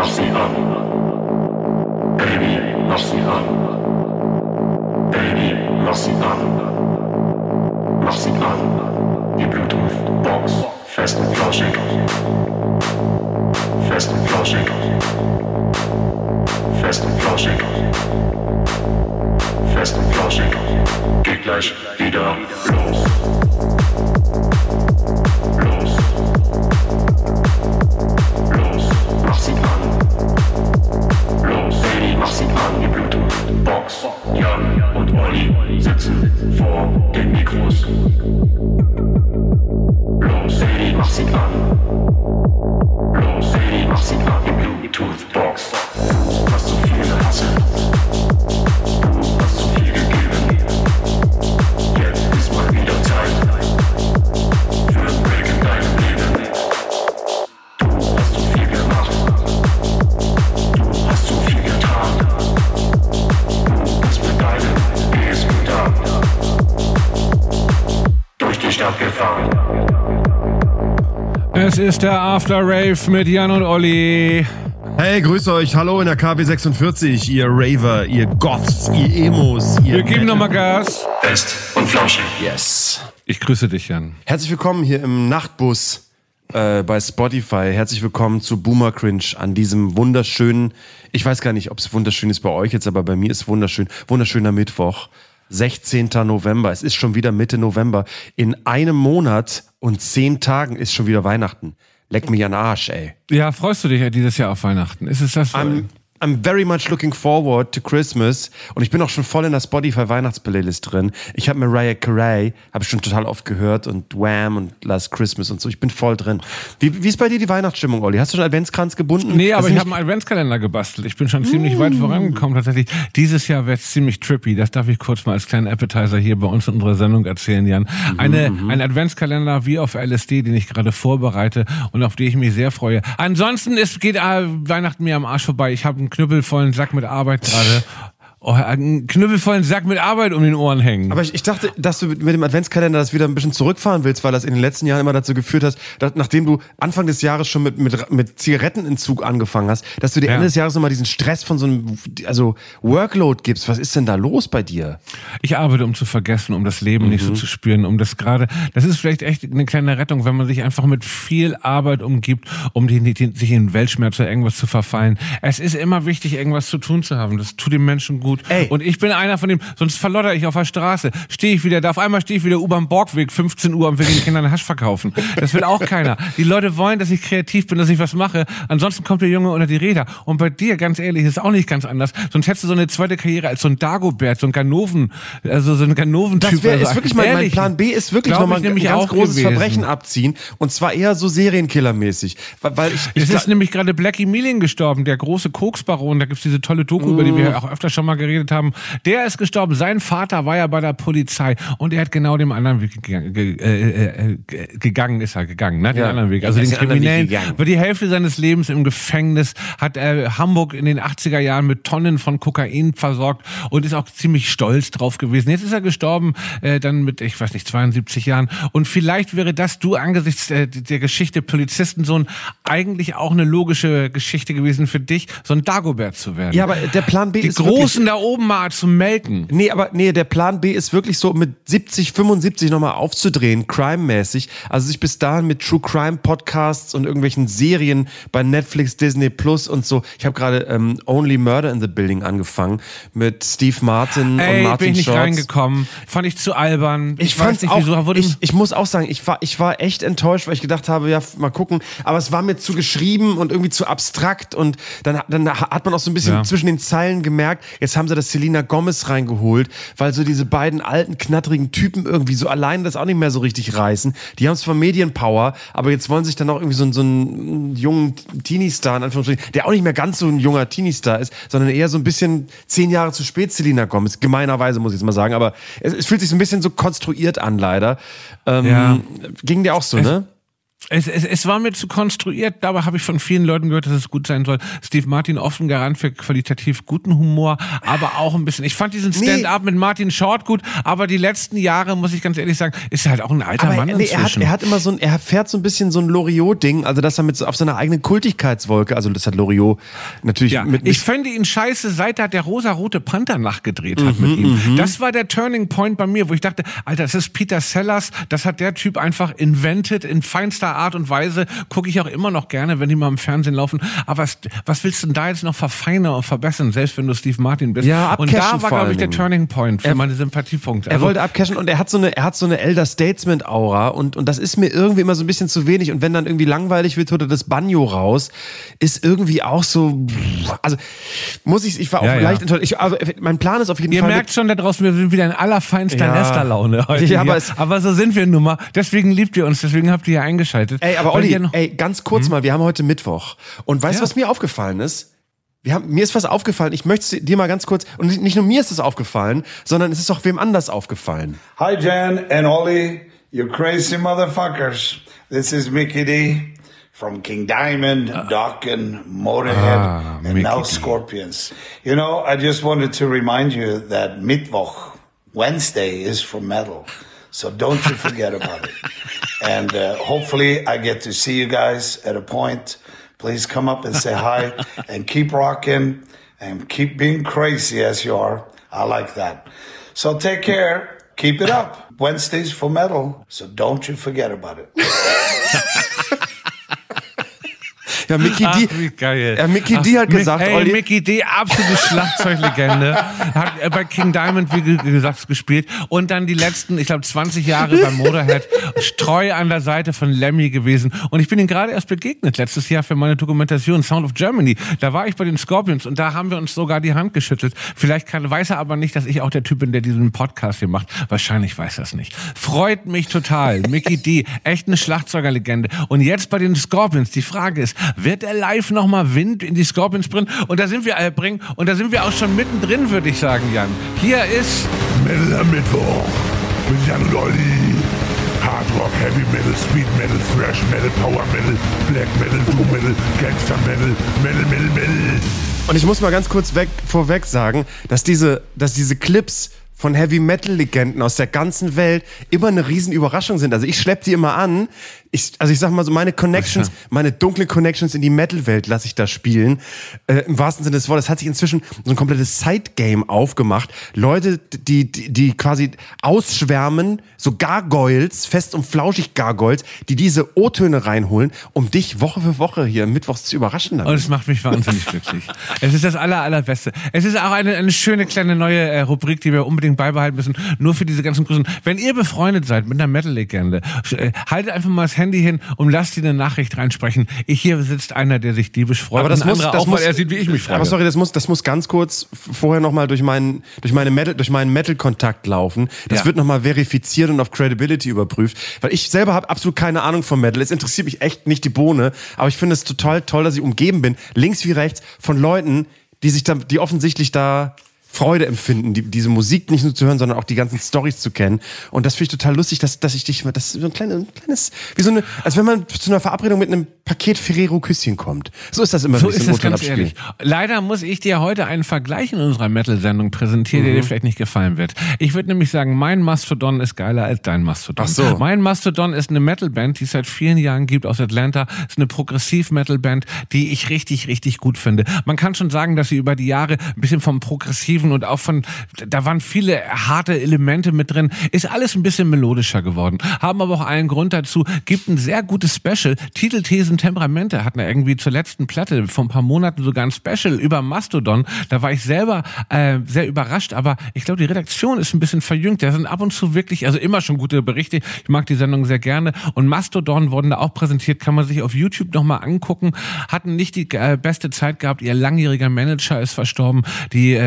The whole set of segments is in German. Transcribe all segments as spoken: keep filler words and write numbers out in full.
mach sie an. Baby, mach sie an. Baby, mach sie an. Mach sie an. Die Bluetooth-Box. Fest und flauschig. Fest und flauschig. Fest und flauschig. Fest und flauschig. Geht gleich wieder los. Los. Los. Mach sie an. Los. Baby, mach sie an. Die Bluetooth-Box. Jan und Olli sitzen vor den Mikros. Los, Baby, mach sie an. Los, Baby, mach sie an. Die Bluetooth-Box. Du hast zu viel gehasselt. Du hast zu viel gegeben. Jetzt ist mal wieder Zeit für ein Break in deinem Leben. Du hast zu viel gemacht. Du hast zu viel getan. Du bist mit deinem E-Scooter durch die Stadt gefahren. Es ist der After Rave mit Jan und Olli. Hey, grüß euch. Hallo in der K W sechsundvierzig, ihr Raver, ihr Goths, ihr Emos, ihr... Wir geben nochmal Gas. Fest und flauschig. Yes. Ich grüße dich, Jan. Herzlich willkommen hier im Nachtbus äh, bei Spotify. Herzlich willkommen zu Boomer Cringe an diesem wunderschönen... Ich weiß gar nicht, ob es wunderschön ist bei euch jetzt, aber bei mir ist wunderschön. Wunderschöner Mittwoch. sechzehnten November. Es ist schon wieder Mitte November. In einem Monat und zehn Tagen ist schon wieder Weihnachten. Leck mich an den Arsch, ey. Ja, freust du dich ja dieses Jahr auf Weihnachten? Ist es das so? I'm, I'm very much looking forward to Christmas. Und ich bin auch schon voll in der Spotify-Weihnachtsplaylist drin. Ich habe Mariah Carey, habe ich schon total oft gehört. Und Wham! Und Last Christmas und so. Ich bin voll drin. Wie, wie ist bei dir die Weihnachtsstimmung, Olli? Hast du schon einen Adventskranz gebunden? Nee, aber das ich habe einen Adventskalender gebastelt. Ich bin schon ziemlich mm. weit vorangekommen tatsächlich. Dieses Jahr wird es ziemlich trippy. Das darf ich kurz mal als kleinen Appetizer hier bei uns in unserer Sendung erzählen, Jan. Mhm, Eine, mhm. Ein Adventskalender wie auf L S D, den ich gerade vorbereite und auf den ich mich sehr freue. Ansonsten ist, geht äh, Weihnachten mir am Arsch vorbei. Ich habe einen knüppelvollen Sack mit Arbeit gerade. Oh, einen knüppelvollen Sack mit Arbeit um den Ohren hängen. Aber ich, ich dachte, dass du mit dem Adventskalender das wieder ein bisschen zurückfahren willst, weil das in den letzten Jahren immer dazu geführt hast, dass, nachdem du Anfang des Jahres schon mit, mit, mit Zigarettenentzug angefangen hast, dass du dir ja. Ende des Jahres nochmal diesen Stress von so einem also Workload gibst. Was ist denn da los bei dir? Ich arbeite, um zu vergessen, um das Leben mhm. nicht so zu spüren, um das gerade, das ist vielleicht echt eine kleine Rettung, wenn man sich einfach mit viel Arbeit umgibt, um die, die, sich in Weltschmerz oder irgendwas zu verfallen. Es ist immer wichtig, irgendwas zu tun zu haben. Das tut dem Menschen gut. Ey. Und ich bin einer von dem, sonst verlotter ich auf der Straße. Stehe ich wieder, da auf einmal stehe ich wieder U-Bahn Borgweg, fünfzehn Uhr und will den Kindern Hasch verkaufen. Das will auch keiner. Die Leute wollen, dass ich kreativ bin, dass ich was mache. Ansonsten kommt der Junge unter die Räder. Und bei dir, ganz ehrlich, ist auch nicht ganz anders. Sonst hättest du so eine zweite Karriere als so ein Dagobert, so ein Ganoven, also so ein Ganoven-Typ. Das wäre, also, ist wirklich mein, mein Plan B, ist wirklich nochmal ein ganz großes gewesen. Verbrechen abziehen. Und zwar eher so Serienkiller-mäßig. Weil, weil ich, ich es ist nämlich gerade Blackie Mealing gestorben, der große Koksbaron. Da gibt's diese tolle Doku, mm. über die wir auch öfter schon mal geredet haben. Der ist gestorben. Sein Vater war ja bei der Polizei und er hat genau den anderen Weg gegangen, ge, äh, äh, gegangen ist er gegangen, ne? Den ja, anderen Weg. Also den Kriminellen. War die Hälfte seines Lebens im Gefängnis, hat äh, Hamburg in den achtziger Jahren mit Tonnen von Kokain versorgt und ist auch ziemlich stolz drauf gewesen. Jetzt ist er gestorben, äh, dann mit, ich weiß nicht, zweiundsiebzig Jahren. Und vielleicht wäre das, du angesichts äh, der Geschichte Polizistensohn, eigentlich auch eine logische Geschichte gewesen für dich, so ein Dagobert zu werden. Ja, aber der Plan B die ist Großen da oben mal zu melken. Nee, aber nee, der Plan B ist wirklich so mit siebzig, fünfundsiebzig nochmal aufzudrehen, crime-mäßig. Also sich bis dahin mit True Crime Podcasts und irgendwelchen Serien bei Netflix, Disney Plus und so. Ich habe gerade ähm, Only Murder in the Building angefangen mit Steve Martin Ey, und Martin bin ich nicht Shorts. reingekommen. Fand ich zu albern. Ich, ich fand's nicht, auch, wieso wurde ich, ich muss auch sagen, ich war, ich war echt enttäuscht, weil ich gedacht habe, ja, mal gucken. Aber es war mir zu geschrieben und irgendwie zu abstrakt und dann, dann hat man auch so ein bisschen ja. zwischen den Zeilen gemerkt, jetzt haben sie das Selena Gomez reingeholt, weil so diese beiden alten, knatterigen Typen irgendwie so allein das auch nicht mehr so richtig reißen. Die haben zwar Medienpower, aber jetzt wollen sich dann auch irgendwie so, so einen jungen Teenie-Star, in Anführungsstrichen, der auch nicht mehr ganz so ein junger Teenie-Star ist, sondern eher so ein bisschen zehn Jahre zu spät Selena Gomez. Gemeinerweise, muss ich jetzt mal sagen, aber es, es fühlt sich so ein bisschen so konstruiert an, leider. Ähm, ja. Ging dir auch so, es, ne? Es, es, es war mir zu konstruiert, dabei habe ich von vielen Leuten gehört, dass es gut sein soll. Steve Martin oft ein Garant für qualitativ guten Humor, aber auch ein bisschen. Ich fand diesen Stand-up nee. mit Martin Short gut, aber die letzten Jahre, muss ich ganz ehrlich sagen, ist halt auch ein alter aber, Mann nee, inzwischen. Er hat, er hat immer so ein, er fährt so ein bisschen so ein Loriot-Ding, also dass er mit so auf seiner eigenen Kultigkeitswolke, also das hat Loriot natürlich ja, mit, mit. Ich fände ihn scheiße, seit er der rosa-rote Panther nachgedreht hat mhm, mit ihm. Mhm. Das war der Turning Point bei mir, wo ich dachte, Alter, das ist Peter Sellers, das hat der Typ einfach invented in feinster Art und Weise. Gucke ich auch immer noch gerne, wenn die mal im Fernsehen laufen. Aber was, was willst du denn da jetzt noch verfeinern und verbessern, selbst wenn du Steve Martin bist? Ja, und da war, glaube ich, der Turning Point für er, meine Sympathiepunkte. Also, er wollte abcashen und er hat so eine, er hat so eine Elder Statesman-Aura und, und das ist mir irgendwie immer so ein bisschen zu wenig. Und wenn dann irgendwie langweilig wird, holt er das Banjo raus, ist irgendwie auch so, also muss ich, ich war auch ja, leicht ja. enttäuscht. Ich, also, mein Plan ist auf jeden Ihr Fall. Ihr merkt schon da draußen, wir sind wieder in allerfeinster ja. Nesterlaune heute. Ja, aber, es, aber so sind wir nun mal. Deswegen liebt ihr uns, deswegen habt ihr hier eingeschaltet. Ey, aber Olli, ey, ganz kurz hm? mal, wir haben heute Mittwoch. Und weißt du, ja. was mir aufgefallen ist? Wir haben, mir ist was aufgefallen. Ich möchte dir mal ganz kurz, und nicht nur mir ist es aufgefallen, sondern es ist auch wem anders aufgefallen. Hi Jan and Ollie, you crazy motherfuckers. This is Mickey D from King Diamond, uh, Dokken, Motorhead, ah, and Mickey now D. Scorpions. You know, I just wanted to remind you that Mittwoch, Wednesday, is for metal. So don't you forget about it. And uh, hopefully I get to see you guys at a point. Please come up and say hi and keep rocking and keep being crazy as you are. I like that. So take care. Keep it up. Wednesdays for metal. So don't you forget about it. Ja, Mickey D. Ach, wie geil. Ja, Mickey D hat Ach, gesagt, hey, Olli. Mickey D, absolute Schlagzeuglegende. Hat bei King Diamond, wie gesagt, gespielt. Und dann die letzten, ich glaube, zwanzig Jahre bei Motorhead, treu an der Seite von Lemmy gewesen. Und ich bin ihm gerade erst begegnet, letztes Jahr für meine Dokumentation Sound of Germany. Da war ich bei den Scorpions und da haben wir uns sogar die Hand geschüttelt. Vielleicht kann, weiß er aber nicht, dass ich auch der Typ bin, der diesen Podcast hier macht. Wahrscheinlich weiß er es nicht. Freut mich total. Mickey D, echt eine Schlagzeugerlegende. Und jetzt bei den Scorpions, die Frage ist, wird er live nochmal Wind in die Scorpions bringen? Und da sind wir äh, bringen und da sind wir auch schon mittendrin, würde ich sagen, Jan. Hier ist Metal am Mittwoch mit Jan und Olli. Hard Rock, Heavy Metal, Speed Metal, Thrash Metal, Power Metal, Black Metal, Doom Metal, Gangster Metal, Metal, Metal, Metal. Und ich muss mal ganz kurz weg, vorweg sagen, dass diese, dass diese Clips von Heavy-Metal-Legenden aus der ganzen Welt immer eine riesen Überraschung sind. Also ich schlepp die immer an. Ich, also ich sag mal so, meine Connections, meine dunklen Connections in die Metal-Welt lasse ich da spielen. Äh, im wahrsten Sinne des Wortes. Es hat sich inzwischen so ein komplettes Side-Game aufgemacht. Leute, die, die, die quasi ausschwärmen, so Gargoyles, fest und flauschig Gargoyles, die diese O-Töne reinholen, um dich Woche für Woche hier mittwochs zu überraschen. Und es macht mich wahnsinnig glücklich. Es ist das aller, allerbeste. Es ist auch eine, eine schöne kleine neue äh, Rubrik, die wir unbedingt beibehalten müssen, nur für diese ganzen Grüßen. Wenn ihr befreundet seid mit einer Metal-Legende, haltet einfach mal das Handy hin und lasst die eine Nachricht reinsprechen. Ich, hier sitzt einer, der sich diebisch freut. Aber das muss, das auch, muss, weil er sieht, wie ich mich freue. Aber sorry, das muss, das muss ganz kurz vorher nochmal durch meinen, durch meine Metal, durch meinen Metal-Kontakt laufen. Das ja. wird nochmal verifiziert und auf Credibility überprüft, weil ich selber habe absolut keine Ahnung von Metal. Es interessiert mich echt nicht die Bohne, aber ich finde es total toll, dass ich umgeben bin, links wie rechts, von Leuten, die sich da, die offensichtlich da Freude empfinden, die, diese Musik nicht nur zu hören, sondern auch die ganzen Storys zu kennen. Und das finde ich total lustig, dass, dass ich dich, das ist so ein kleines, ein kleines, wie so eine, als wenn man zu einer Verabredung mit einem Paket Ferrero-Küsschen kommt. So ist das immer, so wenn ich ist so es ganz ehrlich. Leider muss ich dir heute einen Vergleich in unserer Metal-Sendung präsentieren, mhm. der dir vielleicht nicht gefallen wird. Ich würde nämlich sagen, mein Mastodon ist geiler als dein Mastodon. Ach so. Mein Mastodon ist eine Metal-Band, die es seit vielen Jahren gibt aus Atlanta. Ist eine Progressiv-Metal-Band, die ich richtig, richtig gut finde. Man kann schon sagen, dass sie über die Jahre ein bisschen vom Progressiven und auch von da waren viele harte Elemente mit drin. Ist alles ein bisschen melodischer geworden. Haben aber auch allen Grund dazu. Gibt ein sehr gutes Special. Titel, Thesen, Temperamente hatten wir irgendwie zur letzten Platte vor ein paar Monaten sogar ein Special über Mastodon. Da war ich selber äh, sehr überrascht. Aber ich glaube, die Redaktion ist ein bisschen verjüngt. Da sind ab und zu wirklich, also immer schon gute Berichte. Ich mag die Sendung sehr gerne. Und Mastodon wurden da auch präsentiert. Kann man sich auf YouTube nochmal angucken. Hatten nicht die äh, beste Zeit gehabt. Ihr langjähriger Manager ist verstorben. Die, äh,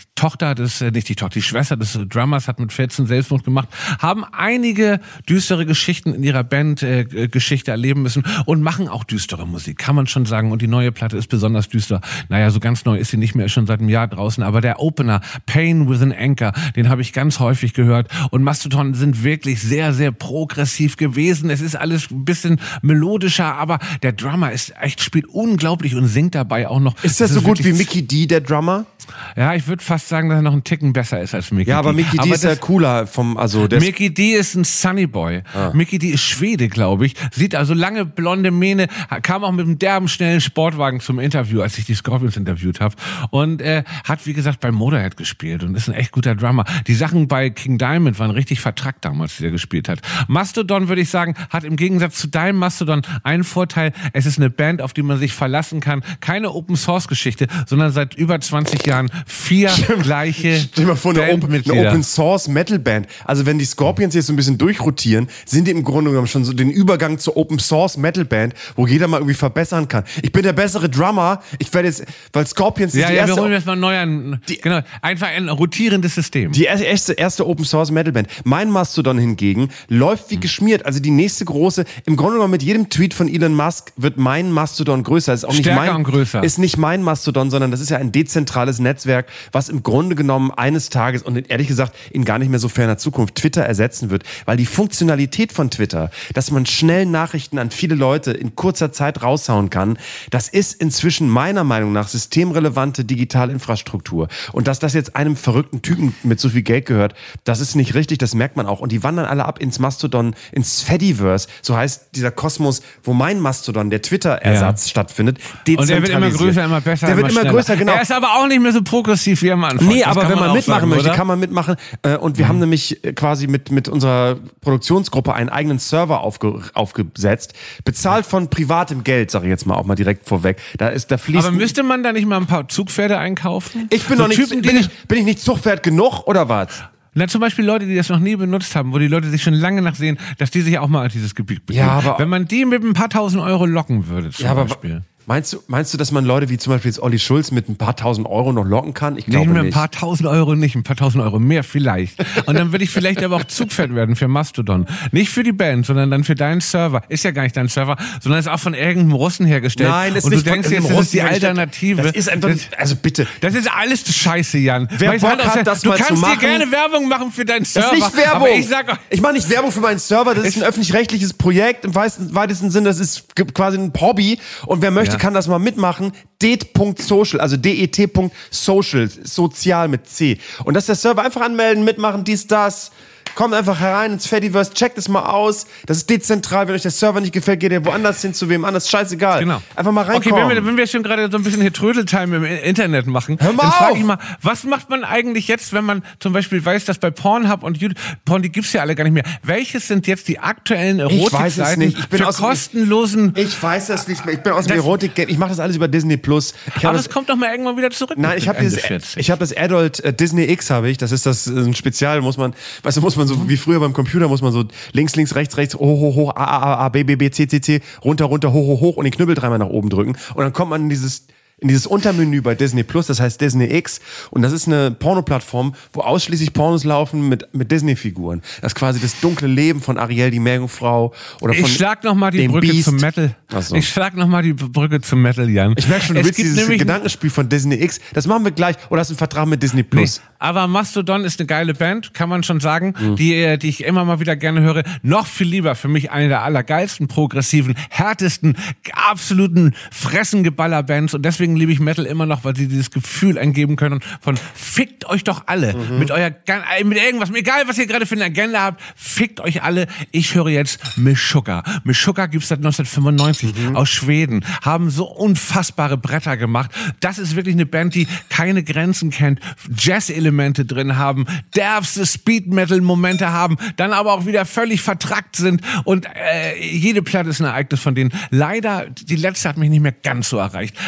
Tochter des, äh, nicht die Tochter, die Schwester des Drummers hat mit vierzehn Selbstmord gemacht, haben einige düstere Geschichten in ihrer Band äh, Geschichte erleben müssen und machen auch düstere Musik, kann man schon sagen. Und die neue Platte ist besonders düster. Naja, so ganz neu ist sie nicht mehr, ist schon seit einem Jahr draußen. Aber der Opener, Pain with an Anchor, den habe ich ganz häufig gehört. Und Mastodon sind wirklich sehr, sehr progressiv gewesen. Es ist alles ein bisschen melodischer, aber der Drummer ist echt, spielt unglaublich und singt dabei auch noch. Ist das, das so ist gut wie Mikkey D, der Drummer? Ja, ich würde fast sagen, dass er noch einen Ticken besser ist als Mikkey D. Ja, aber Mikkey D ist ja cooler vom, also der Mikkey D ist ein Sunny Boy. Ah. Mikkey D ist Schwede, glaube ich. Sieht also lange blonde Mähne, kam auch mit einem derben schnellen Sportwagen zum Interview, als ich die Scorpions interviewt habe. Und äh, hat, wie gesagt, bei Motorhead gespielt und ist ein echt guter Drummer. Die Sachen bei King Diamond waren richtig vertrackt damals, die er gespielt hat. Mastodon, würde ich sagen, hat im Gegensatz zu deinem Mastodon einen Vorteil. Es ist eine Band, auf die man sich verlassen kann. Keine Open-Source-Geschichte, sondern seit über zwanzig Jahren vier gleiche Stell dir mal vor, eine, Open, eine Open-Source-Metal-Band. Also wenn die Scorpions jetzt so ein bisschen durchrotieren, sind die im Grunde genommen schon so den Übergang zur Open-Source-Metal-Band, wo jeder mal irgendwie verbessern kann. Ich bin der bessere Drummer. Ich werde jetzt, weil Scorpions ja, ist die ja, erste... wir holen jetzt mal neu an, die, genau, einfach ein rotierendes System. Die erste, erste Open-Source-Metal-Band. Mein Mastodon hingegen läuft wie geschmiert. Also die nächste große, im Grunde genommen mit jedem Tweet von Elon Musk wird mein Mastodon größer. Ist auch nicht Stärker mein, und größer. Ist nicht mein Mastodon, sondern das ist ja ein dezentrales Netzwerk, was im Grunde genommen eines Tages und ehrlich gesagt in gar nicht mehr so ferner Zukunft Twitter ersetzen wird. Weil die Funktionalität von Twitter, dass man schnell Nachrichten an viele Leute in kurzer Zeit raushauen kann, das ist inzwischen meiner Meinung nach systemrelevante digitale Infrastruktur. Und dass das jetzt einem verrückten Typen mit so viel Geld gehört, das ist nicht richtig, das merkt man auch. Und die wandern alle ab ins Mastodon, ins Fediverse, so heißt dieser Kosmos, wo mein Mastodon, der Twitter-Ersatz, ja. stattfindet. Und der wird immer größer, immer besser, Der wird immer, immer größer, genau. Er ist aber auch nicht mehr so progressiv wie am Anfang. Nee, aber wenn man, man mitmachen sagen, möchte, oder? kann man mitmachen. Und wir mhm. haben nämlich quasi mit, mit unserer Produktionsgruppe einen eigenen Server aufge, aufgesetzt, bezahlt von privatem Geld, sage ich jetzt mal auch mal direkt vorweg. Da ist, da fließt. Aber müsste man da nicht mal ein paar Zugpferde einkaufen? Ich bin so noch nicht, Typen, bin ich, bin ich nicht Zugpferd genug oder was? Na, zum Beispiel Leute, die das noch nie benutzt haben, wo die Leute sich schon lange nachsehen, dass die sich auch mal an dieses Gebiet begeben. Ja, aber wenn man die mit ein paar tausend Euro locken würde, zum ja, aber Beispiel. Meinst du, meinst du, dass man Leute wie zum Beispiel jetzt Olli Schulz mit ein paar tausend Euro noch locken kann? Ich glaube nicht. nicht. Ein paar tausend Euro nicht, ein paar tausend Euro mehr vielleicht. Und dann würde ich vielleicht aber auch Zugpferd werden für Mastodon. Nicht für die Band, sondern dann für deinen Server. Ist ja gar nicht dein Server, sondern ist auch von irgendeinem Russen hergestellt. Nein, ist und nicht du denkst von jetzt, das ist die Alternative. Das ist einfach, das, also bitte. Das ist alles Scheiße, Jan. Wer Weil Bock halt hat, der, das du mal kannst zu machen, dir gerne Werbung machen für deinen Server. Das ist nicht Werbung. Aber ich sag, ich mache nicht Werbung für meinen Server. Das ist ein öffentlich-rechtliches Projekt. Im weitesten Sinne, das ist quasi ein Hobby. Und wer möchte, ja. kann das mal mitmachen. det.social, also det.social, sozial mit C. Und das ist der Server. Einfach anmelden, mitmachen, dies, das. Kommt einfach herein ins Fediverse, checkt es mal aus. Das ist dezentral. Wenn euch der Server nicht gefällt, geht ihr woanders hin, zu wem anders. Scheißegal. Genau. Einfach mal reinkommen. Okay, wenn wir, wenn wir schon gerade so ein bisschen hier Trödeltime im Internet machen, Hör mal dann frage auf! ich mal, was macht man eigentlich jetzt, wenn man zum Beispiel weiß, dass bei Pornhub und YouTube, Porn, die gibt's ja alle gar nicht mehr. Welches sind jetzt die aktuellen Erotikseiten ich bin für aus, kostenlosen... Ich, ich weiß das nicht mehr. Ich bin aus dem Erotik-Game. Ich mache das alles über Disney Plus. Ich Aber das, es kommt doch mal irgendwann wieder zurück. Nein, ich habe dieses, ich habe das Adult äh, Disney X habe ich. Das ist das äh, ein Spezial. Muss man, weißt du, muss man so wie früher beim Computer muss man so links, links, rechts, rechts, hoch, hoch, hoch, A, A, A, B, B, B, C, C, C, runter, runter, hoch, hoch, hoch und den Knüppel dreimal nach oben drücken. Und dann kommt man in dieses, in dieses Untermenü bei Disney Plus, das heißt Disney X. Und das ist eine Pornoplattform, wo ausschließlich Pornos laufen mit, mit Disney-Figuren. Das ist quasi das dunkle Leben von Ariel, die Meerjungfrau. Oder von ich schlag noch mal die dem Brücke Beast. zum Metal. So. Ich schlag noch mal die Brücke zum Metal, Jan. Ich merke schon, du es willst gibt dieses nämlich Gedankenspiel von Disney X. Das machen wir gleich. Oder hast du einen Vertrag mit Disney Plus? Nee, aber Mastodon ist eine geile Band, kann man schon sagen, Mhm. die, die ich immer mal wieder gerne höre. Noch viel lieber für mich eine der allergeilsten, progressiven, härtesten, absoluten Fressengeballer-Bands. Und deswegen liebe ich Metal immer noch, weil sie dieses Gefühl eingeben können von fickt euch doch alle mhm. mit euer mit irgendwas, egal was ihr gerade für eine Agenda habt, fickt euch alle. Ich höre jetzt Meshuggah. Meshuggah gibt's seit neunzehnhundertfünfundneunzig mhm. aus Schweden, haben so unfassbare Bretter gemacht. Das ist wirklich eine Band, die keine Grenzen kennt, Jazz-Elemente drin haben, derbste Speed-Metal-Momente haben, dann aber auch wieder völlig vertrackt sind und äh, jede Platte ist ein Ereignis von denen. Leider, die letzte hat mich nicht mehr ganz so erreicht. Aber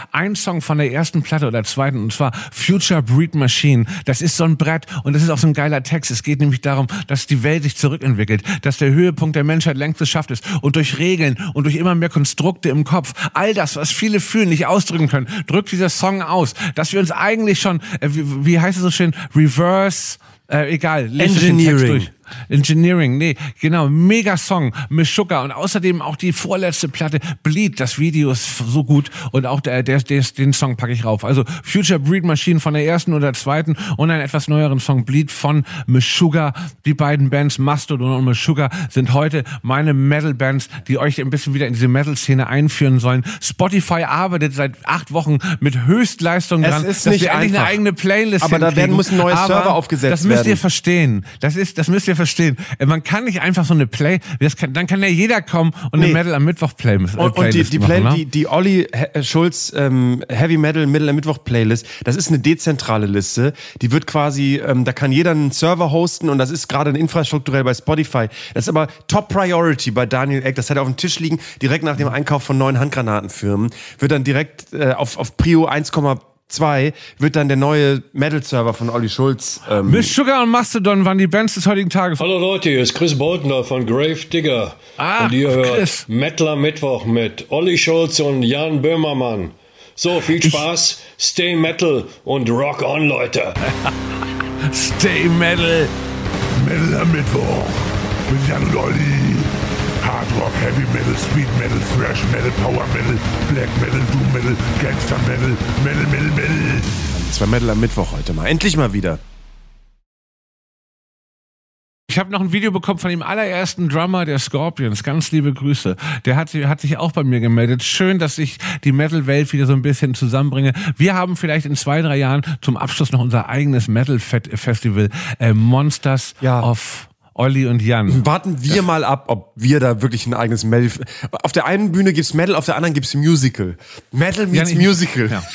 ein Song von der ersten Platte oder zweiten, und zwar Future Breed Machine. Das ist so ein Brett und das ist auch so ein geiler Text. Es geht nämlich darum, dass die Welt sich zurückentwickelt, dass der Höhepunkt der Menschheit längst geschafft ist und durch Regeln und durch immer mehr Konstrukte im Kopf, all das, was viele fühlen, nicht ausdrücken können, drückt dieser Song aus, dass wir uns eigentlich schon, äh, wie, wie heißt es so schön, reverse, äh, egal, lese den Text durch. Engineering, nee, genau, mega Song, Meshuggah und außerdem auch die vorletzte Platte, Bleed, das Video ist so gut und auch der, der, der, den Song packe ich rauf. Also Future Breed Machine von der ersten oder zweiten und einen etwas neueren Song, Bleed von Meshuggah. Die beiden Bands, Mastodon und Meshuggah, sind heute meine Metal-Bands, die euch ein bisschen wieder in diese Metal-Szene einführen sollen. Spotify arbeitet seit acht Wochen mit Höchstleistung dran, es ist dass nicht wir endlich einfach. eine eigene Playlist Aber da werden müssen neue Aber Server aufgesetzt das müsst werden. ihr verstehen. Das ist, das müsst ihr verstehen. Man kann nicht einfach so eine Play, das kann, dann kann ja jeder kommen und eine Nee. Metal am Mittwoch Play, Playlist Und, und die, die, Play, machen, ne? die, die Olli He- Schulz ähm, Heavy Metal Middle am Mittwoch Playlist, das ist eine dezentrale Liste. Die wird quasi, ähm, da kann jeder einen Server hosten und das ist gerade infrastrukturell bei Spotify. Das ist aber Top Priority bei Daniel Ek. Das hat er auf dem Tisch liegen, direkt nach dem Einkauf von neuen Handgranatenfirmen. Wird dann direkt äh, auf, auf Prio eins Komma zwei wird dann der neue Metal-Server von Olli Schulz. Ähm Meshuggah und Mastodon waren die Bands des heutigen Tages. Hallo Leute, hier ist Chris Boltner von Grave Digger. Ah, und ihr hört Chris. Metal am Mittwoch mit Olli Schulz und Jan Böhmermann. So, viel Spaß, stay metal und rock on, Leute. Stay Metal. Metal am Mittwoch mit Jan und Olli. Hard Rock, Heavy Metal, Speed Metal, Thrash Metal, Power Metal, Black Metal, Doom Metal, Gangster Metal, Metal, Metal, Metal. Zwei Metal am Mittwoch heute mal. Endlich mal wieder. Ich habe noch ein Video bekommen von dem allerersten Drummer der Scorpions. Ganz liebe Grüße. Der hat, hat sich auch bei mir gemeldet. Schön, dass ich die Metal-Welt wieder so ein bisschen zusammenbringe. Wir haben vielleicht in zwei, drei Jahren zum Abschluss noch unser eigenes Metal-Festival. Äh, Monsters Ja. of Olli und Jan. Warten wir mal ab, ob wir da wirklich ein eigenes Metal... Auf der einen Bühne gibt's Metal, auf der anderen gibt's Musical. Metal meets Ja, nee. Musical. Ja.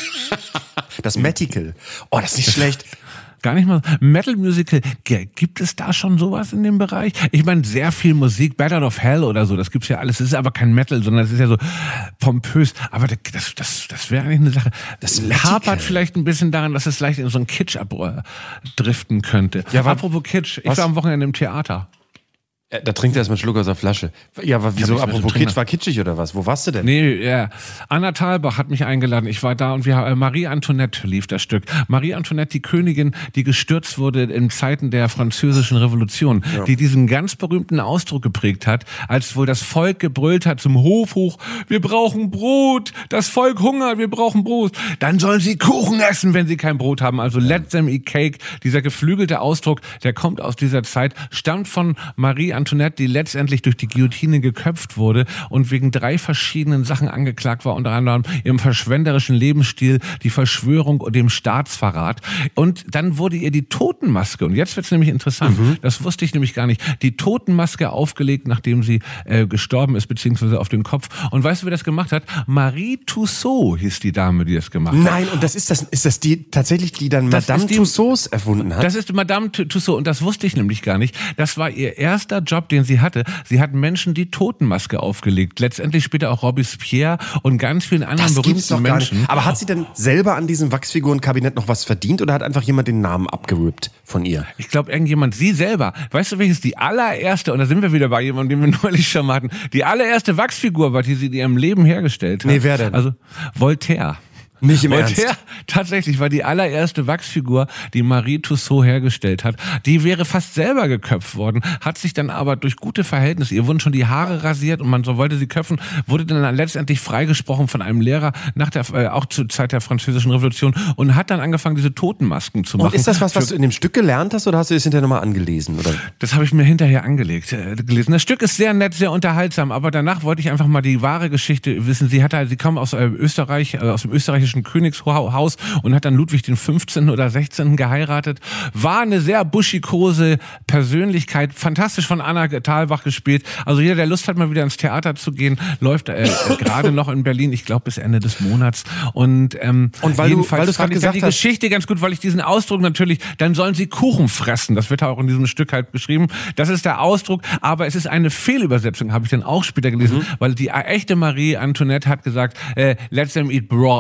Das Metical. Oh, das ist nicht schlecht. Gar nicht mal. Metal Musical, G- gibt es da schon sowas in dem Bereich? Ich meine, sehr viel Musik, Bad Out of Hell oder so, das gibt's ja alles. Das ist aber kein Metal, sondern es ist ja so pompös. Aber das, das, das wäre eigentlich eine Sache. Das hapert vielleicht ein bisschen daran, dass es leicht in so einen Kitsch abdriften könnte. Ja, wa- apropos Kitsch, ich was? war am Wochenende im Theater. Ja, da trinkt er erstmal einen Schluck aus der Flasche. Ja, aber wieso? nicht mehr Apropos zu trinken. Kitsch, war kitschig oder was? Wo warst du denn? Nee, ja. Anna Thalbach hat mich eingeladen. Ich war da und wir äh, Marie Antoinette lief das Stück. Marie Antoinette, die Königin, die gestürzt wurde in Zeiten der französischen Revolution, ja. die diesen ganz berühmten Ausdruck geprägt hat, als wohl das Volk gebrüllt hat zum Hof hoch, wir brauchen Brot, das Volk hungert, wir brauchen Brot. Dann sollen sie Kuchen essen, wenn sie kein Brot haben. Also let them eat cake. Dieser geflügelte Ausdruck, der kommt aus dieser Zeit, stammt von Marie Antoinette, die letztendlich durch die Guillotine geköpft wurde und wegen drei verschiedenen Sachen angeklagt war, unter anderem ihrem verschwenderischen Lebensstil, die Verschwörung und dem Staatsverrat. Und dann wurde ihr die Totenmaske, und jetzt wird's nämlich interessant, mhm. das wusste ich nämlich gar nicht, die Totenmaske aufgelegt, nachdem sie äh, gestorben ist, beziehungsweise auf den Kopf. Und weißt du, wer das gemacht hat? Marie Tussaud hieß die Dame, die das gemacht hat. Nein, und das ist das, ist das die tatsächlich, die dann Das Madame ist die- Tussauds erfunden hat? Das ist Madame Tussaud und das wusste ich nämlich gar nicht. Das war ihr erster Job, den sie hatte. Sie hat Menschen die Totenmaske aufgelegt. Letztendlich später auch Robespierre und ganz vielen anderen Das gibt's berühmten doch gar Menschen. nicht. Aber hat sie denn selber an diesem Wachsfigurenkabinett noch was verdient oder hat einfach jemand den Namen abgerippt von ihr? Ich glaube, irgendjemand, sie selber, weißt du, welches die allererste, und da sind wir wieder bei jemandem, den wir neulich schon mal hatten, die allererste Wachsfigur war, die sie in ihrem Leben hergestellt hat. Nee, wer denn? Also Voltaire. Nicht im Voltaire Ernst. tatsächlich war die allererste Wachsfigur, die Marie Tussaud hergestellt hat. Die wäre fast selber geköpft worden, hat sich dann aber durch gute Verhältnisse, ihr wurden schon die Haare rasiert und man so wollte sie köpfen, wurde dann letztendlich freigesprochen von einem Lehrer nach der, äh, auch zur Zeit der französischen Revolution und hat dann angefangen, diese Totenmasken zu machen. Und ist das was, was Für- du in dem Stück gelernt hast oder hast du das hinterher nochmal angelesen? Oder? Das habe ich mir hinterher angelegt, äh, gelesen. Das Stück ist sehr nett, sehr unterhaltsam, aber danach wollte ich einfach mal die wahre Geschichte wissen. Sie hatte, sie kam aus äh, Österreich, äh, aus dem österreichischen Königshaus und hat dann Ludwig den fünfzehnten oder sechzehnten geheiratet. War eine sehr buschikose Persönlichkeit, fantastisch von Anna Thalbach gespielt. Also jeder, der Lust hat, mal wieder ins Theater zu gehen, läuft äh, äh, gerade noch in Berlin, ich glaube bis Ende des Monats. Und, ähm, Und weil du- jedenfalls weil du es fand gerade ich dann gesagt die hast- Geschichte ganz gut, weil ich diesen Ausdruck natürlich, dann sollen sie Kuchen fressen. Das wird auch in diesem Stück halt beschrieben. Das ist der Ausdruck, aber es ist eine Fehlübersetzung, habe ich dann auch später gelesen, Mhm. weil die echte Marie Antoinette hat gesagt, äh, let them eat broth, äh,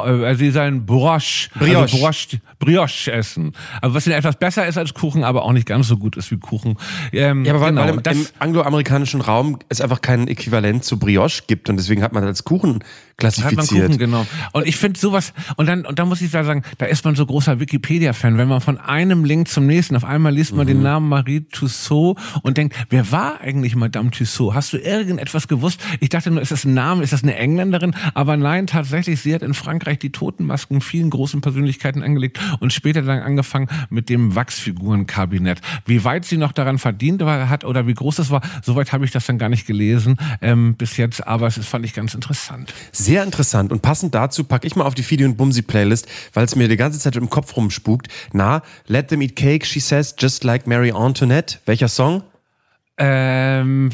die sollen Brioche, Brioche. Also Brioche, Brioche essen. Also was etwas besser ist als Kuchen, aber auch nicht ganz so gut ist wie Kuchen. Ähm, Ja, aber weil, genau, weil im, das, im angloamerikanischen Raum es einfach kein Äquivalent zu Brioche gibt und deswegen hat man das als Kuchen klassifiziert. Hat man Kuchen, genau. Und ich finde sowas, und dann, und dann muss ich sagen, da ist man so großer Wikipedia-Fan, wenn man von einem Link zum nächsten, auf einmal liest man mhm. den Namen Marie Tussaud und denkt, wer war eigentlich Madame Tussaud? Hast du irgendetwas gewusst? Ich dachte nur, ist das ein Name, ist das eine Engländerin? Aber nein, tatsächlich, sie hat in Frankreich die Totenmasken vielen großen Persönlichkeiten angelegt und später dann angefangen mit dem Wachsfigurenkabinett. Wie weit sie noch daran verdient war, hat oder wie groß es war, soweit habe ich das dann gar nicht gelesen ähm, bis jetzt, aber es fand ich ganz interessant. Sehr interessant und passend dazu packe ich mal auf die Fidi und Bumsi Playlist, weil es mir die ganze Zeit im Kopf rumspukt. Na, Let Them Eat Cake, She Says, Just Like Marie Antoinette. Welcher Song? Ähm,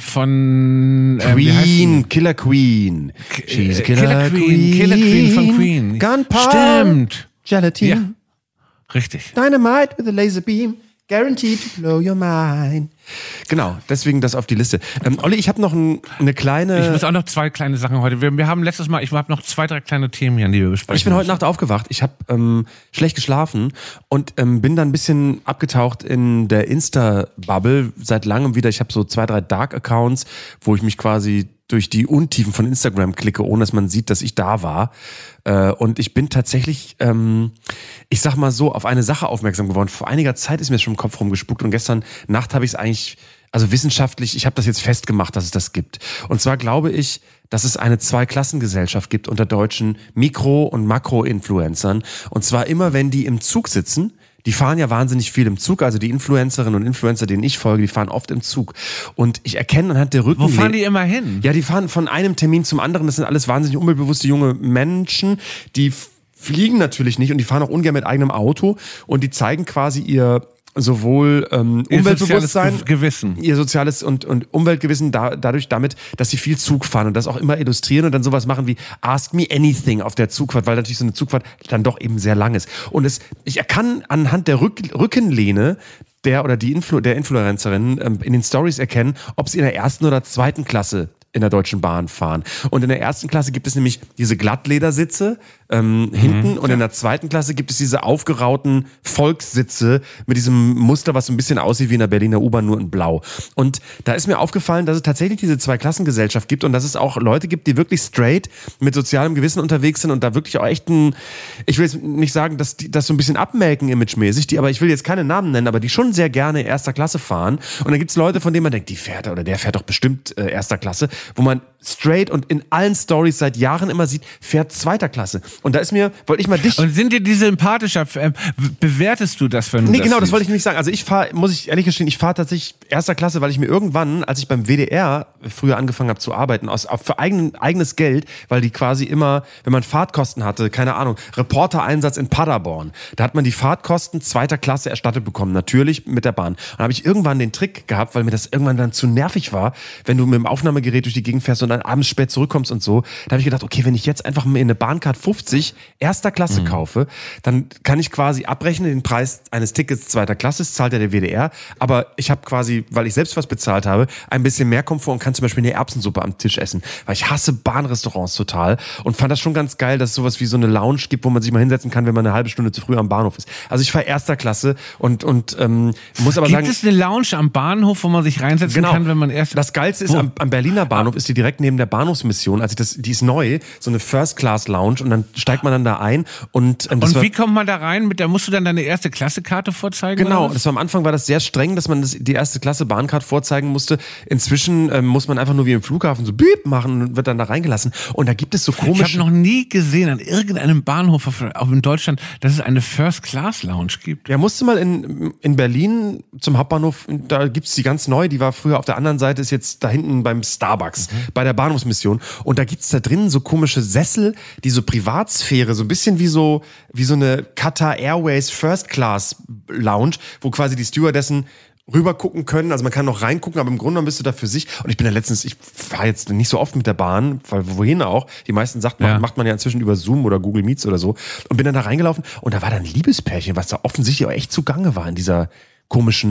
von ähm, Queen, Killer Queen. She's a Killer, Killer Queen, Queen. Killer Queen von Queen. Gunpowder. Stimmt. Gelatine. Ja. Richtig. Dynamite with a laser beam. Guaranteed to blow your mind. Genau, deswegen das auf die Liste. Ähm, Olli, ich habe noch ein, eine kleine... Ich muss auch noch zwei kleine Sachen heute. Wir, wir haben letztes Mal, ich habe noch zwei, drei kleine Themen hier, die wir besprechen. Ich bin heute Nacht aufgewacht. Ich habe ähm, schlecht geschlafen und ähm, bin dann ein bisschen abgetaucht in der Insta-Bubble seit langem wieder. Ich habe so zwei, drei Dark-Accounts, wo ich mich quasi durch die Untiefen von Instagram klicke, ohne dass man sieht, dass ich da war. Äh, und ich bin tatsächlich, ähm, ich sag mal so, auf eine Sache aufmerksam geworden. Vor einiger Zeit ist mir schon im Kopf rumgespuckt und gestern Nacht habe ich es eigentlich, also wissenschaftlich, ich habe das jetzt festgemacht, dass es das gibt. Und zwar glaube ich, dass es eine Zweiklassengesellschaft gibt unter deutschen Mikro- und Makro-Influencern. Und zwar immer, wenn die im Zug sitzen. Die fahren ja wahnsinnig viel im Zug, also die Influencerinnen und Influencer, denen ich folge, die fahren oft im Zug. Und ich erkenne anhand der Rücken... Wo fahren die immer hin? Ja, die fahren von einem Termin zum anderen. Das sind alles wahnsinnig umweltbewusste junge Menschen, die fliegen natürlich nicht und die fahren auch ungern mit eigenem Auto und die zeigen quasi ihr... sowohl ähm, ihr Umweltbewusstsein, soziales Gewissen. ihr soziales und, und Umweltgewissen da, dadurch damit, dass sie viel Zug fahren und das auch immer illustrieren und dann sowas machen wie Ask Me Anything auf der Zugfahrt, weil natürlich so eine Zugfahrt dann doch eben sehr lang ist. Und es, ich kann anhand der Rück, Rückenlehne der oder die Influ, der Influencerin ähm, in den Stories erkennen, ob sie in der ersten oder zweiten Klasse in der Deutschen Bahn fahren. Und in der ersten Klasse gibt es nämlich diese Glattledersitze ähm, mhm, hinten und ja. in der zweiten Klasse gibt es diese aufgerauten Volkssitze mit diesem Muster, was so ein bisschen aussieht wie in der Berliner U-Bahn, nur in blau. Und da ist mir aufgefallen, dass es tatsächlich diese Zweiklassengesellschaft gibt und dass es auch Leute gibt, die wirklich straight mit sozialem Gewissen unterwegs sind und da wirklich auch echt ein, ich will jetzt nicht sagen, dass die das so ein bisschen abmelken imagemäßig, die, aber ich will jetzt keine Namen nennen, aber die schon sehr gerne erster Klasse fahren. Und dann gibt es Leute, von denen man denkt, die fährt oder der fährt doch bestimmt äh, erster Klasse, wo man straight und in allen Stories seit Jahren immer sieht, fährt zweiter Klasse. Und da ist mir, wollte ich mal dich... Und sind dir die sympathischer? Äh, bewertest du das, wenn du Nee, das genau, das siehst? wollte ich nämlich sagen. Also ich fahre, muss ich ehrlich gestehen, ich fahre tatsächlich erster Klasse, weil ich mir irgendwann, als ich beim W D R früher angefangen habe zu arbeiten, aus, für eigen, eigenes Geld, weil die quasi immer, wenn man Fahrtkosten hatte, keine Ahnung, Reportereinsatz in Paderborn, da hat man die Fahrtkosten zweiter Klasse erstattet bekommen, natürlich mit der Bahn. Und da habe ich irgendwann den Trick gehabt, weil mir das irgendwann dann zu nervig war, wenn du mit dem Aufnahmegerät durch die Gegend fährst und dann abends spät zurückkommst und so. Da habe ich gedacht, okay, wenn ich jetzt einfach mir eine Bahncard fünfzig erster Klasse mhm. kaufe, dann kann ich quasi abrechnen den Preis eines Tickets zweiter Klasse, das zahlt ja der W D R, aber ich habe quasi, weil ich selbst was bezahlt habe, ein bisschen mehr Komfort und kann zum Beispiel eine Erbsensuppe am Tisch essen, weil ich hasse Bahnrestaurants total und fand das schon ganz geil, dass es sowas wie so eine Lounge gibt, wo man sich mal hinsetzen kann, wenn man eine halbe Stunde zu früh am Bahnhof ist. Also ich fahre erster Klasse und, und ähm, muss aber Gibt sagen... Gibt es eine Lounge am Bahnhof, wo man sich reinsetzen genau. kann, wenn man erst... Das Geilste ist, am, am Berliner Bahnhof ist die direkt neben der Bahnhofsmission, also das, die ist neu, so eine First-Class-Lounge und dann steigt man dann da ein und... Ähm, das und war, wie kommt man da rein? Mit der musst du dann deine erste Klasse-Karte vorzeigen? Genau, das war am Anfang war das sehr streng, dass man das, die erste Klasse Bahncard vorzeigen musste. Inzwischen ähm, muss man einfach nur wie im Flughafen so Beep machen und wird dann da reingelassen. Und da gibt es so komische... Ich habe noch nie gesehen an irgendeinem Bahnhof, auch in Deutschland, dass es eine First-Class-Lounge gibt. Ja, musste mal in, in Berlin zum Hauptbahnhof, da gibt's die ganz neu, die war früher auf der anderen Seite, ist jetzt da hinten beim Starbucks, mhm. bei der Bahnhofsmission. Und da gibt's da drinnen so komische Sessel, die so Privatsphäre, so ein bisschen wie so, wie so eine Qatar Airways First Class Lounge, wo quasi die Stewardessen rüber gucken können, also man kann noch reingucken, aber im Grunde genommen bist du da für sich. Und ich bin ja letztens, ich fahre jetzt nicht so oft mit der Bahn, weil wohin auch, die meisten sagt man, ja. macht man ja inzwischen über Zoom oder Google Meets oder so und bin dann da reingelaufen und da war dann ein Liebespärchen, was da offensichtlich auch echt zugange war in dieser komischen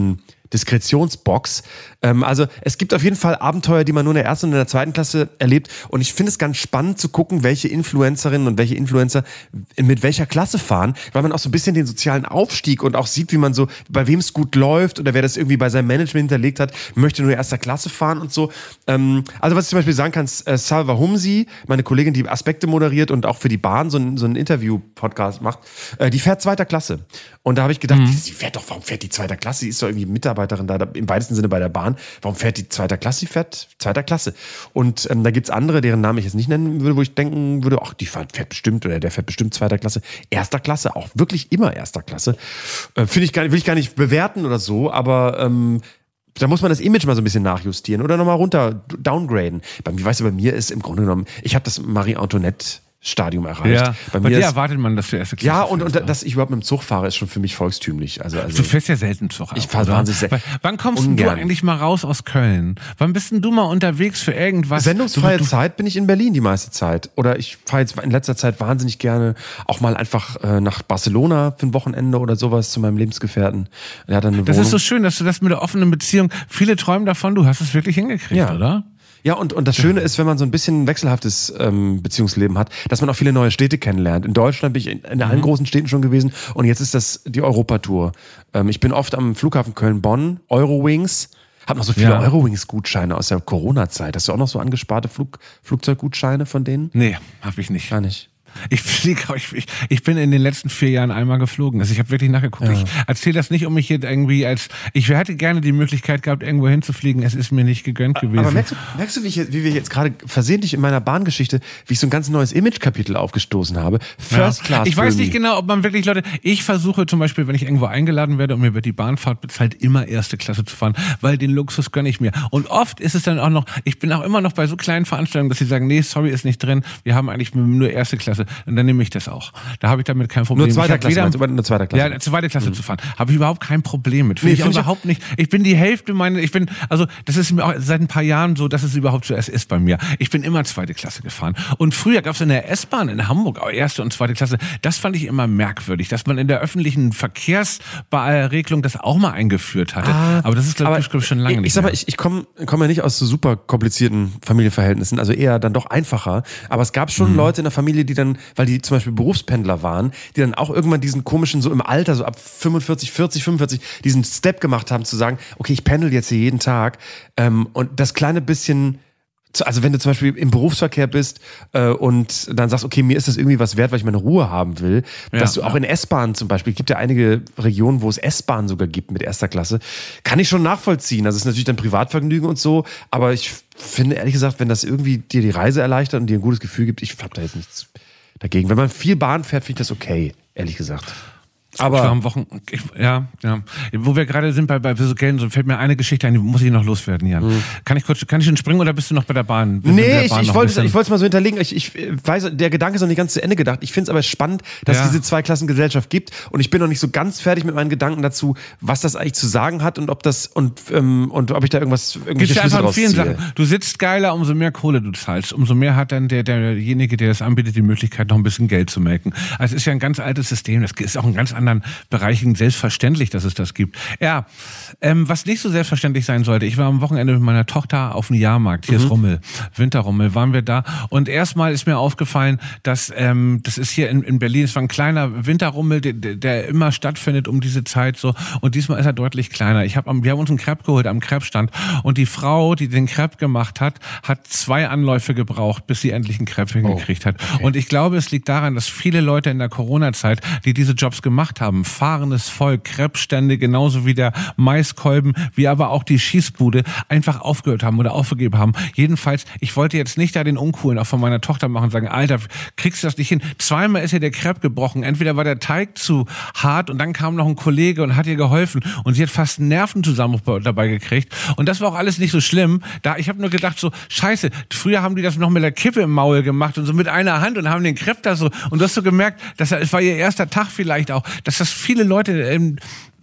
Diskretionsbox. Ähm, also es gibt auf jeden Fall Abenteuer, die man nur in der ersten und in der zweiten Klasse erlebt. Und ich finde es ganz spannend zu gucken, welche Influencerinnen und welche Influencer mit welcher Klasse fahren, weil man auch so ein bisschen den sozialen Aufstieg und auch sieht, wie man so, bei wem es gut läuft oder wer das irgendwie bei seinem Management hinterlegt hat, möchte nur erster Klasse fahren und so. Ähm, also was ich zum Beispiel sagen kann, äh, Salva Humsi, meine Kollegin, die Aspekte moderiert und auch für die Bahn so, ein, so einen Interview-Podcast macht, äh, die fährt zweiter Klasse. Und da habe ich gedacht, mhm. sie fährt doch, warum fährt die zweiter Klasse? Sie ist doch irgendwie Mitarbeiterin da, da im weitesten Sinne bei der Bahn. Warum fährt die zweiter Klasse? Sie fährt zweiter Klasse. Und ähm, da gibt's andere, deren Namen ich jetzt nicht nennen würde, wo ich denken würde, ach, die fährt, fährt bestimmt oder der fährt bestimmt zweiter Klasse. Erster Klasse, auch wirklich immer erster Klasse. Äh, Finde ich gar nicht, will ich gar nicht bewerten oder so, aber ähm, da muss man das Image mal so ein bisschen nachjustieren oder nochmal runter, downgraden. Bei mir, weißt du, bei mir ist im Grunde genommen, ich habe das Marie Antoinette Stadium erreicht. Ja, bei mir dir ist, erwartet man, dass du erste Klasse Ja, und, fährst, und dass ich überhaupt mit dem Zug fahre, ist schon für mich volkstümlich. Also, also du fährst ja selten Zug. Ich fahre wahnsinnig selten. Wann kommst denn du eigentlich mal raus aus Köln? Wann bist denn du mal unterwegs für irgendwas? Sendungsfreie du, du, Zeit bin ich in Berlin die meiste Zeit. Oder ich fahre jetzt in letzter Zeit wahnsinnig gerne auch mal einfach äh, nach Barcelona für ein Wochenende oder sowas zu meinem Lebensgefährten. Er hat dann eine das Wohnung. Ist so schön, dass du das mit der offenen Beziehung, viele träumen davon, du hast es wirklich hingekriegt, ja. oder? Ja, und, und das Schöne ist, wenn man so ein bisschen ein wechselhaftes ähm, Beziehungsleben hat, dass man auch viele neue Städte kennenlernt. In Deutschland bin ich in, in allen mhm. großen Städten schon gewesen und jetzt ist das die Europatour. Ähm, ich bin oft am Flughafen Köln-Bonn, Eurowings, habe noch so viele ja. Eurowings-Gutscheine aus der Corona-Zeit. Hast du auch noch so angesparte Flug, Flugzeuggutscheine von denen? Nee, habe ich nicht. Gar nicht. Ich fliege, ich, ich, ich bin in den letzten vier Jahren einmal geflogen. Also ich habe wirklich nachgeguckt. Ja. Ich erzähle das nicht, um mich jetzt irgendwie als, ich hätte gerne die Möglichkeit gehabt, irgendwo hinzufliegen. Es ist mir nicht gegönnt gewesen. Aber merkst du, merkst du wie, ich, wie wir jetzt gerade versehentlich in meiner Bahngeschichte, wie ich so ein ganz neues Image-Kapitel aufgestoßen habe? First ja. Class. Ich weiß nicht genau, ob man wirklich Leute, ich versuche zum Beispiel, wenn ich irgendwo eingeladen werde und mir wird die Bahnfahrt bezahlt, immer erste Klasse zu fahren, weil den Luxus gönne ich mir. Und oft ist es dann auch noch, ich bin auch immer noch bei so kleinen Veranstaltungen, dass sie sagen, nee, sorry, ist nicht drin, wir haben eigentlich nur erste Klasse. Und dann nehme ich das auch. Da habe ich damit kein Problem. Nur zweiter Klasse, meinst du, nur zweiter Klasse. Ja, zweite Klasse mhm. zu fahren. Habe ich überhaupt kein Problem mit. Finde nee, ich auch überhaupt nicht. Ich bin die Hälfte meiner, ich bin, also das ist mir auch seit ein paar Jahren so, dass es überhaupt so erst ist bei mir. Ich bin immer zweite Klasse gefahren. Und früher gab es in der S-Bahn in Hamburg auch erste und zweite Klasse. Das fand ich immer merkwürdig, dass man in der öffentlichen Verkehrsregelung das auch mal eingeführt hatte. Ah, aber das ist, glaube ich, schon lange ich, nicht Ich sag mal, mehr. ich, ich komme komm ja nicht aus so super komplizierten Familienverhältnissen, also eher dann doch einfacher. Aber es gab schon mhm. Leute in der Familie, die dann, weil die zum Beispiel Berufspendler waren, die dann auch irgendwann diesen komischen, so im Alter, so ab fünfundvierzig, vierzig, fünfundvierzig, diesen Step gemacht haben, zu sagen, okay, ich pendel jetzt hier jeden Tag ähm, und das kleine bisschen, also wenn du zum Beispiel im Berufsverkehr bist äh, und dann sagst, okay, mir ist das irgendwie was wert, weil ich meine Ruhe haben will, ja, dass du auch ja. in S-Bahnen zum Beispiel, es gibt ja einige Regionen, wo es S-Bahnen sogar gibt mit erster Klasse, kann ich schon nachvollziehen. Also es ist natürlich dann Privatvergnügen und so, aber ich finde ehrlich gesagt, wenn das irgendwie dir die Reise erleichtert und dir ein gutes Gefühl gibt, ich habe da jetzt nichts dagegen. Wenn man viel Bahn fährt, finde ich das okay, ehrlich gesagt. Aber am Wochen, ich, ja, ja. Wo wir gerade sind bei, bei so Geld, so fällt mir eine Geschichte ein, die muss ich noch loswerden, Jan. Mhm. Kann ich kurz, kann ich schon springen oder bist du noch bei der Bahn? Bist nee, der ich, Bahn ich wollte es mal so hinterlegen. Ich, ich weiß, der Gedanke ist noch nicht ganz zu Ende gedacht. Ich finde es aber spannend, dass ja. es diese Zweiklassengesellschaft gibt und ich bin noch nicht so ganz fertig mit meinen Gedanken dazu, was das eigentlich zu sagen hat und ob das und ähm, und ob ich da irgendwas irgendwelche Gibt's Schlüsse einfach in vielen rausziehe. Sachen. Du sitzt geiler, umso mehr Kohle du zahlst, umso mehr hat dann der derjenige, der das anbietet, die Möglichkeit, noch ein bisschen Geld zu melken. Also es ist ja ein ganz altes System. Das ist auch in ganz anderen Bereichen selbstverständlich, dass es das gibt. Ja, ähm, was nicht so selbstverständlich sein sollte, ich war am Wochenende mit meiner Tochter auf dem Jahrmarkt, hier mhm. ist Rummel, Winterrummel, waren wir da und erstmal ist mir aufgefallen, dass ähm, das ist hier in, in Berlin, es war ein kleiner Winterrummel, der, der immer stattfindet um diese Zeit so und diesmal ist er deutlich kleiner. Ich hab, wir haben uns einen Crepe geholt am Crepe-Stand und die Frau, die den Crepe gemacht hat, hat zwei Anläufe gebraucht, bis sie endlich einen Crepe hingekriegt hat. Okay. Und ich glaube, es liegt daran, dass viele Leute in der Corona-Zeit, die diese Jobs gemacht haben, fahrendes Volk, Crepe-Stände, genauso wie der Maiskolben, wie aber auch die Schießbude, einfach aufgehört haben oder aufgegeben haben. Jedenfalls, ich wollte jetzt nicht da den Uncoolen auch von meiner Tochter machen und sagen, Alter, kriegst du das nicht hin? Zweimal ist ihr der Crepe gebrochen. Entweder war der Teig zu hart und dann kam noch ein Kollege und hat ihr geholfen und sie hat fast einen Nervenzusammenbruch dabei gekriegt. Und das war auch alles nicht so schlimm. Da, ich habe nur gedacht so, scheiße, früher haben die das noch mit der Kippe im Maul gemacht und so mit einer Hand und haben den Crepe da so, und du hast so gemerkt, dass das war ihr erster Tag vielleicht auch, dass das viele Leute ähm,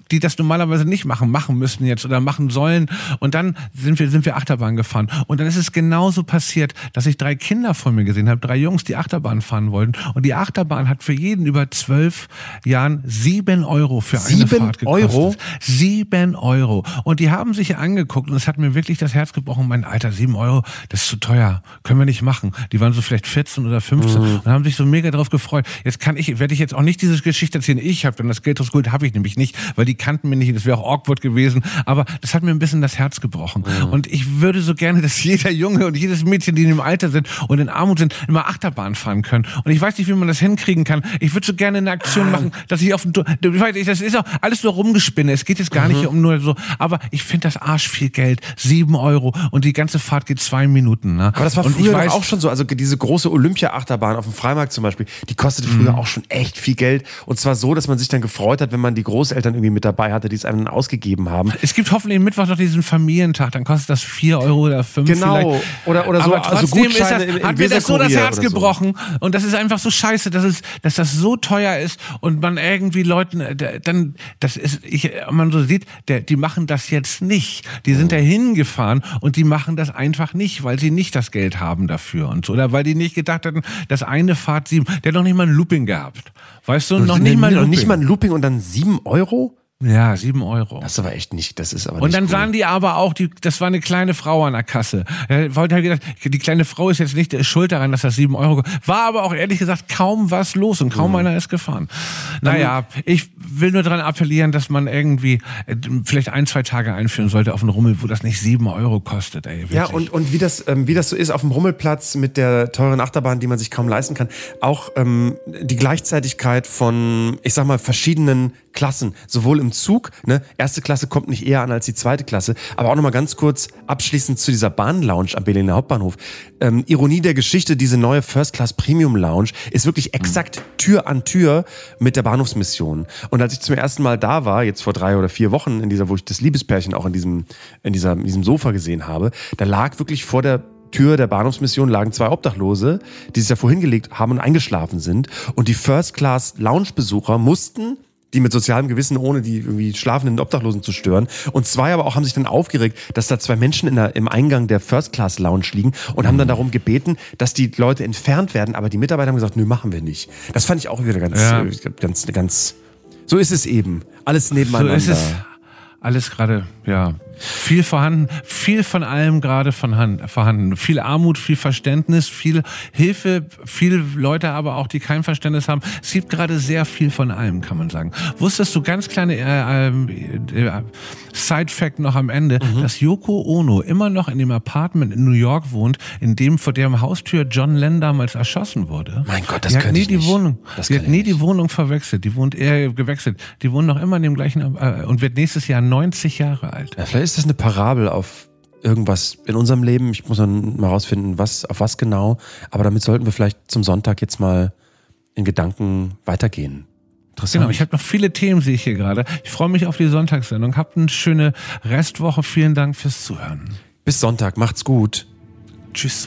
die das normalerweise nicht machen, machen müssen jetzt oder machen sollen. Und dann sind wir, sind wir Achterbahn gefahren. Und dann ist es genauso passiert, dass ich drei Kinder vor mir gesehen habe, drei Jungs, die Achterbahn fahren wollten. Und die Achterbahn hat für jeden über zwölf Jahren sieben Euro für eine Sieben Fahrt gekostet. Euro? Sieben Euro. Und die haben sich angeguckt und es hat mir wirklich das Herz gebrochen. Mein Alter, sieben Euro, das ist zu teuer. Können wir nicht machen. Die waren so vielleicht vierzehn oder fünfzehn mhm. und haben sich so mega drauf gefreut. Jetzt kann ich, werde ich jetzt auch nicht diese Geschichte erzählen. Ich habe dann das Geld rausgeholt, habe ich nämlich nicht, weil die kannten mich nicht. Das wäre auch awkward gewesen. Aber das hat mir ein bisschen das Herz gebrochen. Mhm. Und ich würde so gerne, dass jeder Junge und jedes Mädchen, die in dem Alter sind und in Armut sind, immer Achterbahn fahren können. Und ich weiß nicht, wie man das hinkriegen kann. Ich würde so gerne eine Aktion machen, dass ich auf dem, das ist auch alles nur rumgespinne. Es geht jetzt gar mhm. nicht um nur so, aber ich finde das Arsch viel Geld. Sieben Euro und die ganze Fahrt geht zwei Minuten. Ne? Aber das war und früher weiß, auch schon so. Also diese große Olympia-Achterbahn auf dem Freimarkt zum Beispiel, die kostete früher mhm. auch schon echt viel Geld. Und zwar so, dass man sich dann gefreut hat, wenn man die Großeltern irgendwie mit dabei hatte, die es einem ausgegeben haben. Es gibt hoffentlich am Mittwoch noch diesen Familientag, dann kostet das vier Euro oder fünf genau. vielleicht. Oder, oder so, aber also Gutscheine ist das, im, im hat mir das so das Herz so. gebrochen. Und das ist einfach so scheiße, dass, es, dass das so teuer ist und man irgendwie Leuten, dann, das ist, ich, man so sieht, der, die machen das jetzt nicht. Die sind da hingefahren und die machen das einfach nicht, weil sie nicht das Geld haben dafür und so. Oder weil die nicht gedacht hatten, dass eine Fahrt sieben, der hat noch nicht mal ein Looping gehabt. Weißt du, noch nicht mal ein Looping. Looping. Nicht mal ein Looping und dann sieben Euro? Ja, sieben Euro. Das ist aber echt nicht, das ist aber Und nicht dann cool. sahen die aber auch, die, das war eine kleine Frau an der Kasse. Er wollte halt gedacht, die kleine Frau ist jetzt nicht schuld daran, dass das sieben Euro, war aber auch ehrlich gesagt kaum was los und kaum mhm. einer ist gefahren. Naja, ich will nur daran appellieren, dass man irgendwie vielleicht ein, zwei Tage einführen sollte auf einen Rummel, wo das nicht sieben Euro kostet, ey. Wirklich. Ja, und, und wie das, ähm, wie das so ist auf dem Rummelplatz mit der teuren Achterbahn, die man sich kaum leisten kann, auch ähm, die Gleichzeitigkeit von, ich sag mal, verschiedenen Klassen, sowohl im Zug, ne, erste Klasse kommt nicht eher an als die zweite Klasse, aber auch nochmal ganz kurz abschließend zu dieser Bahnlounge am Berliner Hauptbahnhof. Ähm, Ironie der Geschichte, diese neue First Class Premium Lounge ist wirklich exakt Tür an Tür mit der Bahnhofsmission. Und als ich zum ersten Mal da war, jetzt vor drei oder vier Wochen, in dieser, wo ich das Liebespärchen auch in diesem, in dieser, in diesem Sofa gesehen habe, da lag wirklich vor der Tür der Bahnhofsmission lagen zwei Obdachlose, die sich davor hingelegt haben und eingeschlafen sind. Und die First Class Lounge Besucher mussten, die mit sozialem Gewissen, ohne die irgendwie schlafenden Obdachlosen zu stören. Und zwei aber auch haben sich dann aufgeregt, dass da zwei Menschen in der, im Eingang der First-Class-Lounge liegen und haben dann darum gebeten, dass die Leute entfernt werden. Aber die Mitarbeiter haben gesagt, nö, machen wir nicht. Das fand ich auch wieder ganz, ja. äh, ganz, ganz, so ist es eben. Alles nebeneinander. So ist es. Alles gerade, ja, viel vorhanden, viel von allem gerade von Hand, vorhanden. Viel Armut, viel Verständnis, viel Hilfe, viele Leute aber auch, die kein Verständnis haben. Es gibt gerade sehr viel von allem, kann man sagen. Wusstest du, ganz kleine äh, äh, Side-Fact noch am Ende, mhm. dass Yoko Ono immer noch in dem Apartment in New York wohnt, in dem vor deren Haustür John Lennon damals erschossen wurde. Mein Gott, das die könnte hat nie ich die nicht. Wohnung, Das die hat nie die Wohnung verwechselt, die wohnt eher gewechselt. Die wohnt noch immer in dem gleichen äh, und wird nächstes Jahr neunzig Jahre alt. Ja, vielleicht ist das eine Parabel auf irgendwas in unserem Leben. Ich muss dann mal rausfinden, was, auf was genau. Aber damit sollten wir vielleicht zum Sonntag jetzt mal in Gedanken weitergehen. Interessant. Genau, ich habe noch viele Themen, sehe ich hier gerade. Ich freue mich auf die Sonntagssendung. Habt eine schöne Restwoche. Vielen Dank fürs Zuhören. Bis Sonntag. Macht's gut. Tschüss.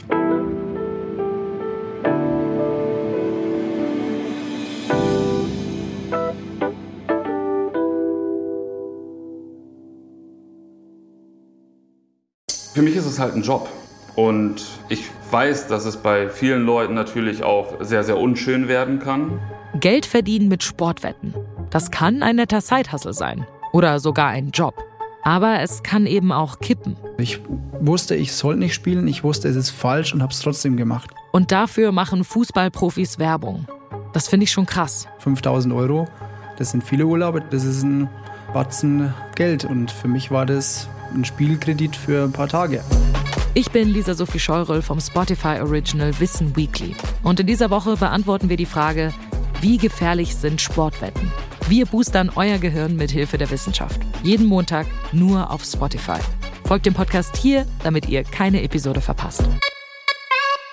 Für mich ist es halt ein Job und ich weiß, dass es bei vielen Leuten natürlich auch sehr, sehr unschön werden kann. Geld verdienen mit Sportwetten. Das kann ein netter Side-Hustle sein oder sogar ein Job. Aber es kann eben auch kippen. Ich wusste, ich soll nicht spielen, ich wusste, es ist falsch und habe es trotzdem gemacht. Und dafür machen Fußballprofis Werbung. Das finde ich schon krass. fünftausend Euro, das sind viele Urlaube, das ist ein Batzen Geld und für mich war das ein Spielkredit für ein paar Tage. Ich bin Lisa Sophie Scheurel vom Spotify Original Wissen Weekly. Und in dieser Woche beantworten wir die Frage, wie gefährlich sind Sportwetten? Wir boostern euer Gehirn mit Hilfe der Wissenschaft. Jeden Montag nur auf Spotify. Folgt dem Podcast hier, damit ihr keine Episode verpasst.